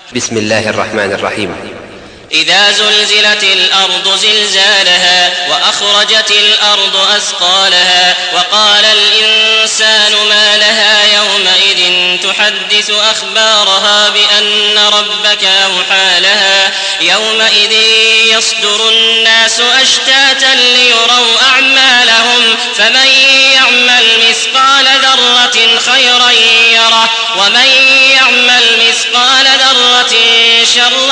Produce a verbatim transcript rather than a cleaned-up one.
بسم الله الرحمن الرحيم. إذا زلزلت الأرض زلزالها وأخرجت الأرض أثقالها وقال الإنسان ما لها يومئذ تحدث أخبارها بأن ربك أوحى لها يومئذ يصدر الناس أشتاتا ليروا أعمالهم فمن يعمل مثقال ذرة خيرا يره ومن يعمل مثقال ذرة شرا